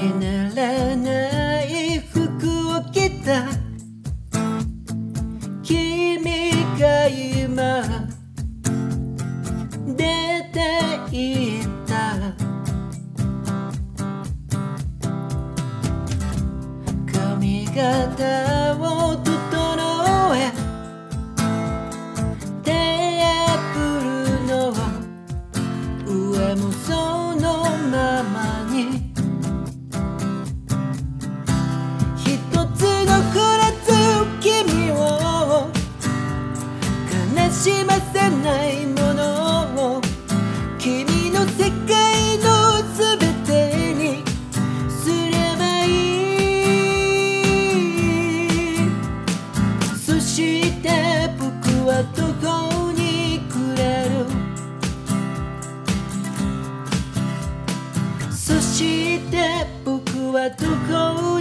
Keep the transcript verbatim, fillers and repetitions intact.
ならない服を着た君が今出て行った髪型を整えテーブルの上もそのままに一つ残らず君を悲しませないものを君の世界のすべてにすればいい。そして僕は途方に暮れる。そして僕は途方